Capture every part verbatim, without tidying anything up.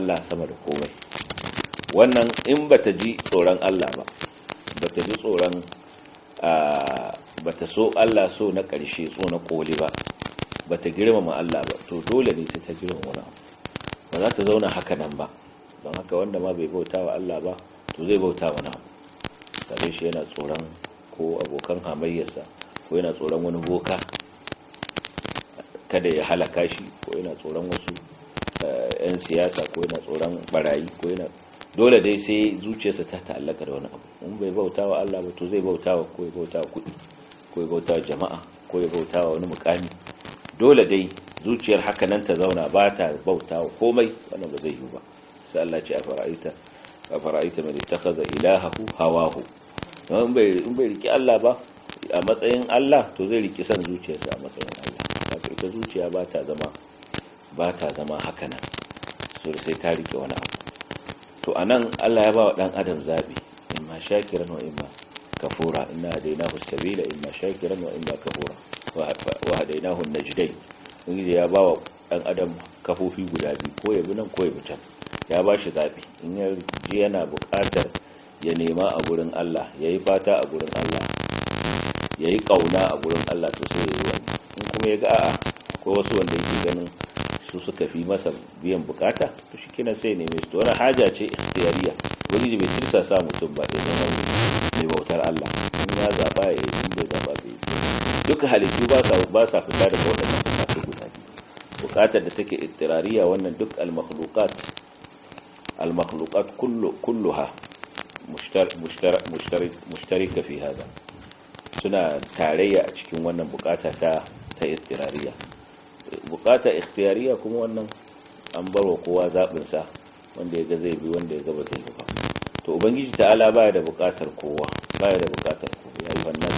Allah sama da komai. Wannan in bata ji tsoron Allah ba, bata ji tsoron bata so Allah so na ƙarshe, so na koli ba, bata girmama Allah ba, to dole ne sai ta girmama wani abu, ba za ta zauna haka nan ba. Don haka wanda ma bai bauta wa Allah ba, to zai bauta wani abu, tare shi yana tsoron ko abokan hamayyarsa, ko yana tsoron wani boka kada ya halaka shi, ko yana tsoron wasu yan siyasa, ko yana tsoron barayi, ko yana dole dai sai zuciyarsa ta ta'allaka da wani abu. In bai bauta wa Allah ba, to zai bauta wa ko ya bauta wa kuɗi, ko ya bauta wa jama'a, ko ya bauta wa wani mukami. Dole dai zuciyar haka nan ta zauna ba ta bauta wa komai, wannan ba zai yi ba. Sai Allah ce a fara'ita a fara'ita man ittakhadha ilahahu hawahu. In bai in bai riki Allah ba a matsayin Allah, to zai riki san zuciyarsa a matsayin Allah. Haka ita zuciya ba ta zama ba ta zama haka nan, sai ta rike wani abu. To anan Allah ya ba wa dan adam zabi, imma shakiran wa imma kafura. Inna hadainahu sabila imma shakiran wa imma kafura wa hadainahu najdain. Inda ya ba wa dan adam kafofi guda biyu, ko ya bi nan ko ya bi can. Ya ba shi zabi, in ya ji yana buƙatar ya nema a gurin Allah, yayi fata a gurin Allah, yayi kauna a gurin Allah, to sai ya yi wani. In kuma ya ga a'a ko wasu wanda yake ganin su suka fi masa biyan bukata, to shi kina sai neme su. Wani haja ce ikhtiyariya, wani da bai tilsa sa mutum ba da zama mai bautar Allah. In ya zaba ya yi, in bai zaba bai yi. Duka halittu ba sa ba sa fita daga waɗannan bukatu guda biyu. Bukatar da take ikhtiyariya, wannan duk al-makhluqat al-makhluqat kullu kulluha mushtar mushtar mushtarik mushtarika fi hada, suna tarayya a cikin wannan bukata ta ta ikhtiyariya. Bukata ikhtiyariya kuma wannan an barwa kowa zabin sa, wanda ya ga zai bi, wanda ya ga ba zai ba. To ubangiji ta'ala baya da bukatar kowa, baya da bukatar kowa. Ya yi wannan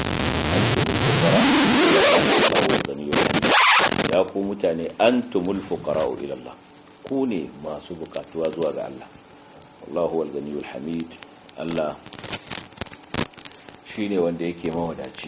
ya ku mutane, antumul fuqara ila Allah, ku ne masu bukatuwa zuwa ga Allah. Allahu wal ganiyul hamid, Allah shine wanda yake mawadaci.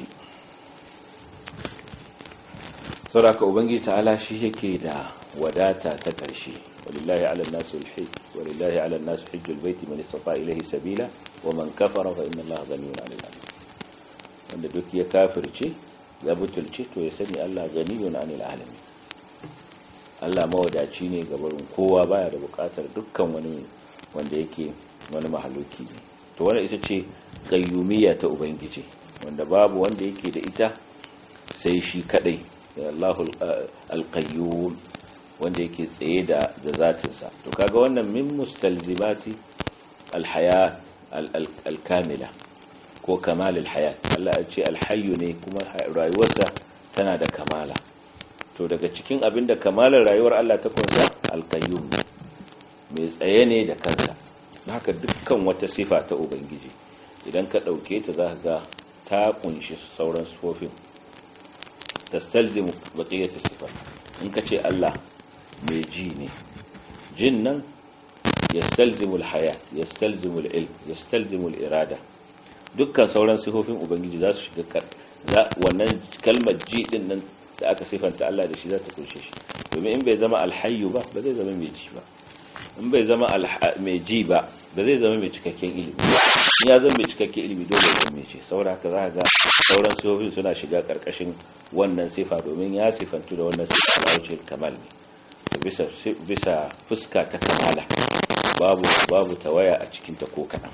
saboda ubangiji ta'ala shi yake da wadata ta ƙarshe. walillahi 'alan nasi al-hajj walillahi 'alan nasi hajjul baiti man istata ilayhi sabila wa man kafara fa inna Allaha ghaniyyun 'anil 'alamin. Wanda duk ya kafirce ya butulce, to ya sani Allah ghaniyyun 'anil 'alamin. Allah mawadaci ne ga barin kowa, baya da buƙatar dukkan wani wanda yake wani mahaluki ne. To wannan ita ce qayyumiyya ta ubangiji, wanda babu wanda yake da ita sai shi kadai. Allahu al-qayyum, wanda yake tsaye da da zatinsa. To kaga wannan min mustalzimati al-hayat al-kamila ko kamal al-hayat. Allah ya ce al-hayy ne, kuma rayuwarsa tana da kamala. To daga cikin abinda kamalar rayuwar Allah ta kunsa, al-qayyum, mai tsaye ne da kansa. Haka dukkan wata sifa ta ubangiji idan ka dauke ta, zaka ga ta kunshi sauran sifofin, tastalzimu baqiyatu sifat. In kace Allah mai ji ne, jin nan yastalzimu al-hayat, yastalzimu al-ilm, yastalzimu al-irada. Dukkan sauran sifofin ubangiji za su shiga za wannan kalmar ji din nan da aka sifanta Allah da shi za ta kunshe shi. Domin in bai zama al-hayyu ba, ba zai zama mai ji ba. In bai zama mai ji ba, ba zai zama mai cikakken ilimi. In ya zama mai cikakken ilimi, dole ya zama mai ji. Saboda haka za ga sauran sifofin suna shiga karkashin wannan sifa, domin ya sifantu da wannan sifa na wuce kamal ne. Bisa bisa fuska ta kamala, babu babu tawaya a cikin ta ko kadan.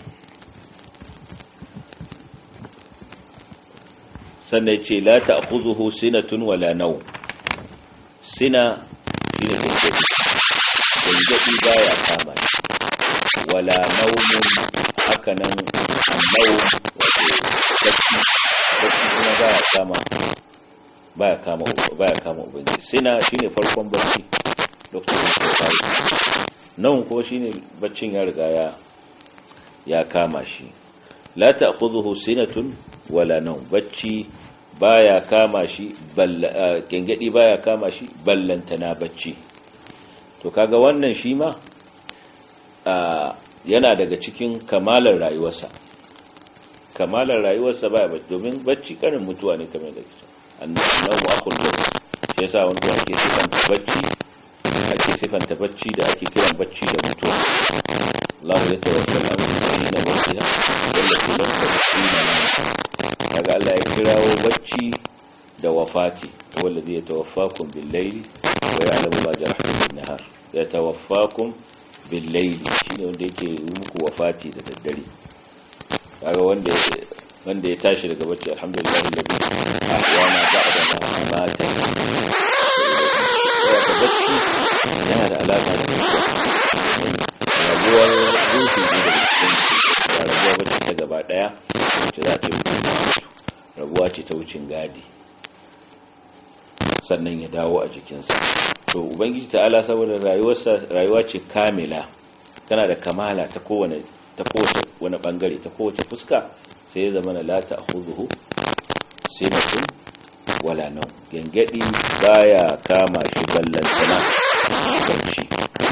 Sannan yace la ta'khudhuhu sinatun wala nawm. Sina shine gangadi baya kama, wala nawmun hakanan annawm wato bacci bacci kuma baya kama baya kama baya kama ubangiji. Sina shine farkon bacci, lokacin da kai nan ko shine baccin ya riga ya ya kama shi. La ta'khudhuhu sinatun wala nawm, bacci baya kama shi, balla gangadi baya kama shi, ballantana bacci. To kaga wannan shi ma yana daga cikin kamalar rayuwarsa. Kamalar rayuwarsa baya bacci, domin bacci karin mutuwa ne kamar da kisa. Annahu akhul bacci, shi yasa wanda yake cikin bacci a yake sifanta bacci da ake kiran bacci da mutuwa. Allahu ya tawaffa al-anfusa hina mawtiha wallati lam tamut fi manamiha. Kaga Allah ya kirawo bacci da wafati, wallazi yatawaffakum bil-layli wa ya'lamu ma jarahtum bin-nahar. Yatawaffakum bil-layli shine wanda yake yi muku wafati da daddare. Kaga wanda wanda ya tashi daga bacci, alhamdulillah alladhi ahwana ba'da ma mata. Wata bacci yana da alaƙa da rabuwar ruhi da cikin rabuwa bacci ta gaba ɗaya wacce za ta yi rabuwa ce ta wucin gadi sannan ya dawo a jikinsa. To ubangiji ta'ala saboda rayuwarsa rayuwa ce kamila, tana da kamala ta kowane ta kowace wani bangare, ta kowace fuska, sai ya zama na la ta'khudhuhu sinatun wala nau, gangadi baya kama shi ballantana bacci.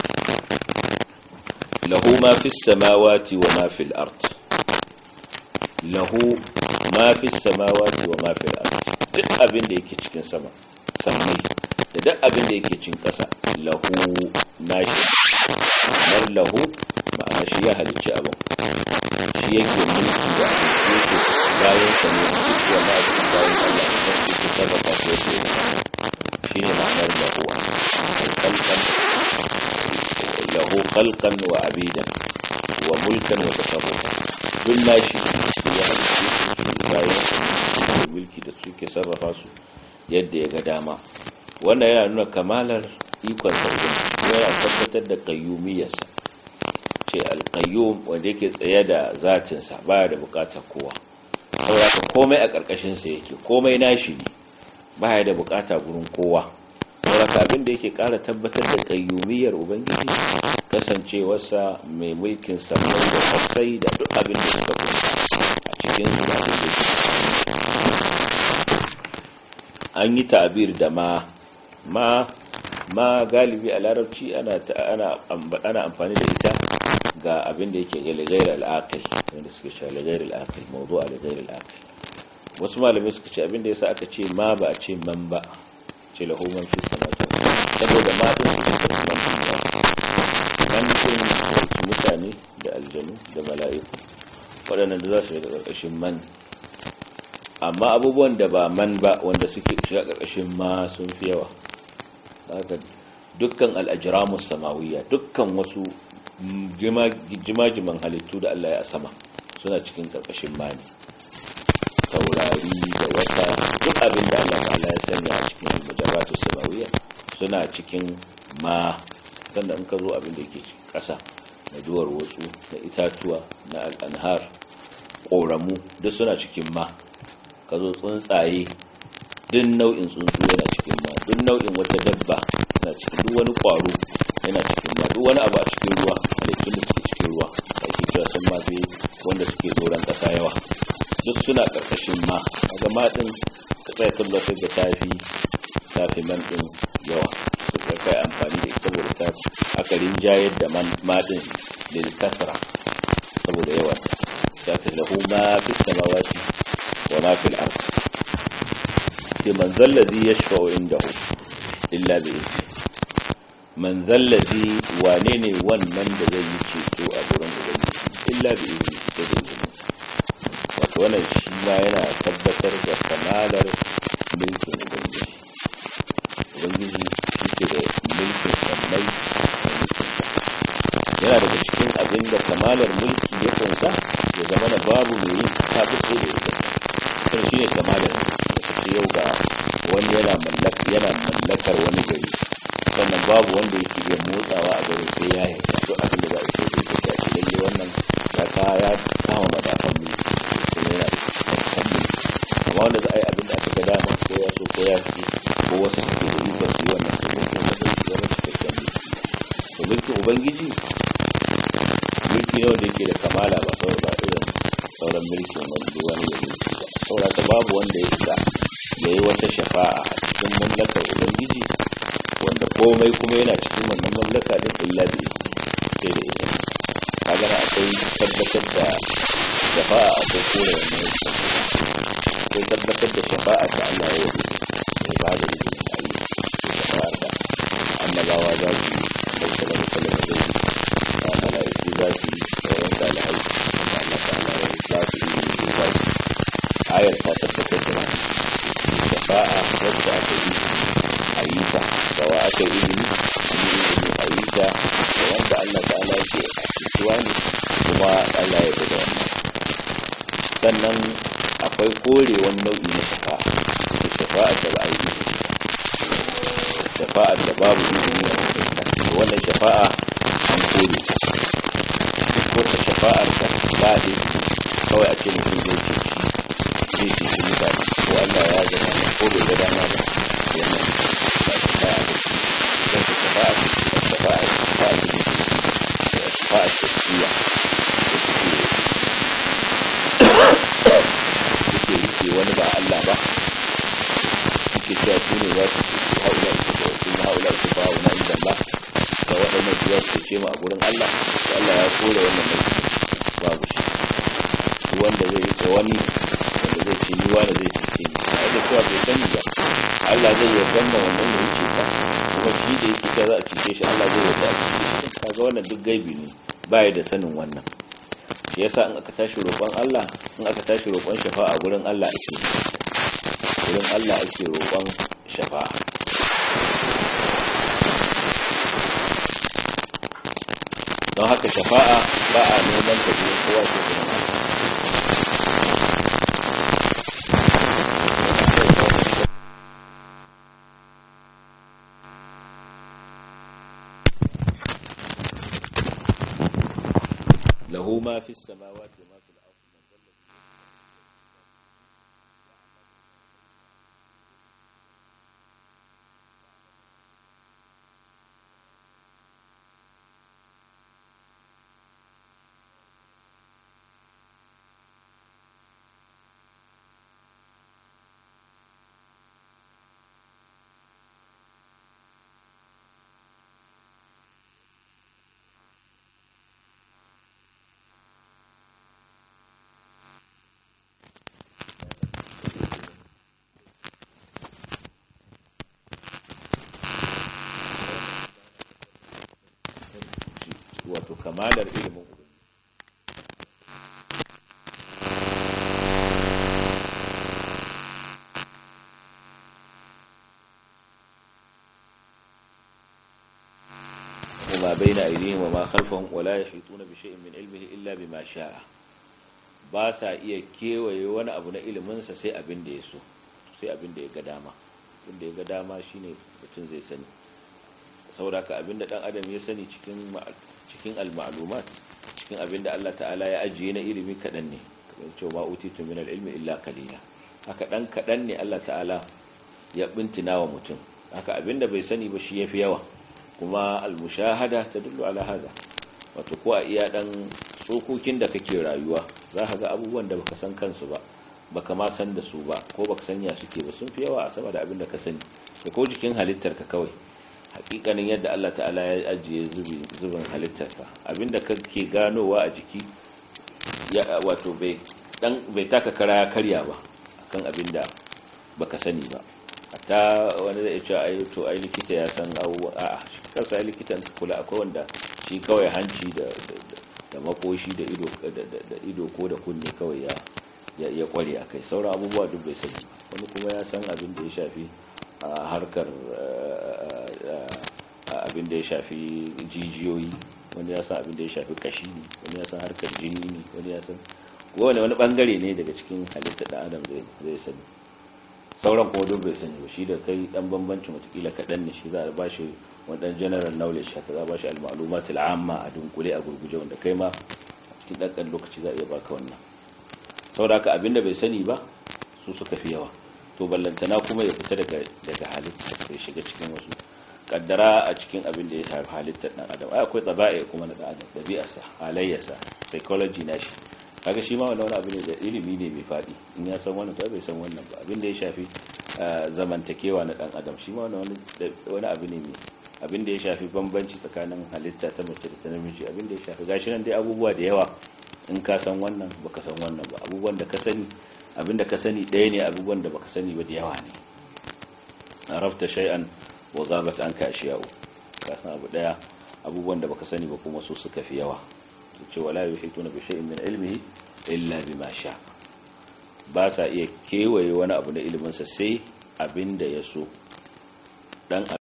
lahu ma fis samawati wa ma fil ard, lahu ma fis samawati wa ma fil ard, duk abin da yake cikin sama sammai da duk abin da yake cikin ƙasa lahu nashi. mar lahu ma'ana shi ya halicci abin, shi yake mulki da abin yake bayan sa ne duk wani abin bayan Allah da yake sarrafa shi yake shi ne ma'anar lahu khalqan lahu khalqan wa abidan wa mulkan wa tasarrufa. duk nashi shi ya halicci bayan sa mulki da suke sarrafa su yadda ya ga dama. Wannan yana nuna kamalar ikon sa, yana tabbatar da qayyumiyyarsa, ce al-qayyum wanda yake tsaye da zatinsa baya da bukatar kowa, saboda komai a karkashin sa yake, komai nashi ne, baya da bukata gurin kowa. Saboda abin da yake ƙara tabbatar da qayyumiyyar ubangiji kasancewarsa mai mulkin samai da kasai da duk abin da suka kunsa a cikin su da abin da yake. An yi ta'abir da ma ma ma galibi a larabci ana ana ana amfani da ita ga abin da yake ga lighair al-aqil, wanda suke cewa lighair al-aqil, mawdu'a lighair al-aqil. Wasu malamai suka ce abin da yasa aka ce ma ba a ce man ba, ce lahu man fi samawati, saboda ma din su man fi man din mutane da aljanu da mala'iku waɗannan da za su shiga ƙarƙashin man. Amma abubuwan da ba man ba wanda suke shiga ƙarƙashin ma sun fi yawa. Haka dukkan al'ajiramus samawiyya, dukkan wasu jimajiman halittu da Allah ya sama suna cikin ƙarƙashin ma ne. Taurari da wata, duk abin da Allah ta'ala ya sanya a cikin mujarratus samawiyya suna cikin ma. Sannan in ka zo abin da yake cikin ƙasa na duwar wasu, na itatuwa, na al'anhar, ƙoramu, duk suna cikin ma. Ka zo tsuntsaye, duk nau'in tsuntsu yana cikin ma, duk nau'in wata dabba yana cikin, duk wani ƙwaro yana cikin ma, duk wani abu a cikin ruwa, halittun da suke cikin ruwa da ake cewa sun ma fi wanda suke doron ƙasa yawa, duk suna ƙarƙashin ma. Kaga ma ɗin ka tsaya tabbatar da tafi tafi man ɗin yawa, suka kai amfani da ita saboda ta aka rinjayar da ma ɗin lil kasra saboda yawan ta ta lahu ma fi samawati wa ma fil ard. Man zallazi yashfa'u indahu illa bi idni, man zallazi wane ne wannan da zai yi ceto a gurin ubangiji illa bi idni, sai da izininsa. Wato wannan shi ma yana tabbatar da kamalar mulkin ubangiji. Ubangiji shi ke da mulkin sammai da mulkin sa. Yana daga cikin abin da kamalar mulki ya kunsa ya zama na babu mai yin tafi sai da ita. Sai shi ne kamalar mulki. Yau ga wani yana mallakar yana mallakar wani gari, sannan babu wanda yake iya motsawa a garin sai ya yarda duk abin da za a ce zai ta shi lalle wannan ya ka ya kama madafan mulki ko yana da mulki. Amma wanda za a yi abin da aka ga dama ko ya so ko ya ci ko wasu suke da ikon su yi wannan su ko kuma zai zama cikakken mulki. To mulkin ubangiji mulki ne wanda yake da kamala ba sauran ba irin sauran mulkin wanda wani ya mulki ba. Saboda babu wanda ya isa ya yi wata shafa'a a cikin mallakar ubangiji wanda komai kuma yana cikin wannan mallaka din illa bi sai da ita. Kaga na akwai tabbatar da shafa'a, akwai kore wannan akwai tabbatar da shafa'a ta Allah ya yi ya ba da izinin ayi shafa'a da annabawa za su yi ayar ta tabbatar da shafa'a wacce aka yi a yi ta da wa aka yi izini izini a yi ta da wanda Allah ta'ala yake a cikuwa ne kuma Allah ya bada wannan. Sannan akwai kore wani nau'i na shafa'a da shafa'ar da ba a yi izini shafa'ar da babu izini a cikin ta wannan shafa'a an kore ta wata shafa'ar da ba da kawai a ce mutum zai ce shi zai ce shi mutane ko Allah ya zama ko bai ga dama ba wannan ba shafa'a ba ce shafa'a shafa'a shafa'a shafa'a shafiya suke rike wani ba Allah ba suke cewa su ne za su ce haula su haula su ba wani inda Allah da waɗannan biyar su ce ma a gurin Allah to Allah ya kore wannan mai babu shi wanda zai rike wani wanda zai ce ni wani zai ce ni a da cewa bai sani ba Allah zai yarda da wannan da yake ka kuma shi da yake ka za a cike shi Allah zai yarda a cike shi kaga wannan duk gaibi ne baya da sanin wannan shi yasa in aka tashi roƙon Allah in aka tashi roƙon shafa'a gurin Allah ake gurin Allah ake roƙon shafa'a. Don haka shafa'a ba a neman ta biyu kowa ke gurin Allah. له ما في السماوات وما في الأرض من ذا الذي wato kamalar ilimin ubangiji وما بين أيديهم وما خلفهم ولا يحيطون بشيء من علمه إلا بما شاء ba sa iya kewaye wani abu na iliminsa sai abin da ya so sai abin da ya ga dama abin da ya ga dama shine mutum zai sani saboda ka abin da dan adam ya sani cikin cikin al-ma'lumat cikin abin da Allah ta'ala ya ajiye na ilimi kadan ne kamar cewa ma utitu min al-ilmi illa qalila haka dan kadan ne Allah ta'ala ya bintina wa mutum haka abin da bai sani ba shi yafi yawa kuma al-mushahada tadullu ala hada wato ko a iya dan tsokokin da kake rayuwa za ka ga abubuwan da baka san kansu ba baka ma san da su ba ko baka sanya suke ba sun fi yawa a sama da abin da ka sani da ko jikin halittar ka kawai hakikanin yadda Allah ta'ala ya ajiye zubin halittarka abinda kake ganowa a jiki ya wato bai dan bai taka kara ya karya ba akan abinda baka sani ba hatta wanda zai ce ai to ai likita ya san abubuwa a'a kansa ai likitan kula akwai wanda shi kawai hanci da da makoshi da ido da ido ko da kunne kawai ya ya kware akai sauran abubuwa duk bai sani wani kuma ya san abin da ya shafi a harkar abin da ya shafi jijiyoyi wani ya san abin da ya shafi kashi ne wani ya san harkar jini ne wani ya san wani wani bangare ne daga cikin halittar da adam zai sani sauran kuma duk bai sani shi da kai dan bambancin watakila kaɗan ne shi za a bashi wani dan general knowledge haka za a bashi al-ma'lumatul amma a dunkule a gurguje wanda kai ma cikin ɗan lokaci za a iya baka wannan saboda haka abin da bai sani ba su suka fi yawa to ballantana kuma ya fita daga daga halitta sai shiga cikin wasu kaddara a cikin abin da ya shafi halittar dan adam ai akwai tsaba'i kuma na dan adam dabi'arsa halayyarsa psychology nashi kaga shi ma wannan wani abu ne da ilimi ne mai fadi in ya san wannan to bai san wannan ba abin da ya shafi zamantakewa na dan adam shi ma wannan wani abu ne mai abin da ya shafi bambanci tsakanin halitta ta mace da ta namiji abin da ya shafi gashi nan dai abubuwa da yawa in ka san wannan baka san wannan ba abubuwan da ka sani abin da ka sani ɗaya ne abubuwan da baka sani ba da yawa ne arafta shay'an wa ghabat anka ashiya'u ka san abu daya abubuwan da baka sani ba kuma su suka fi yawa to ce wala yuhituna bi shay'in min ilmihi illa bima sha ba sa iya kewaye wani abu na iliminsa sai abin da ya so dan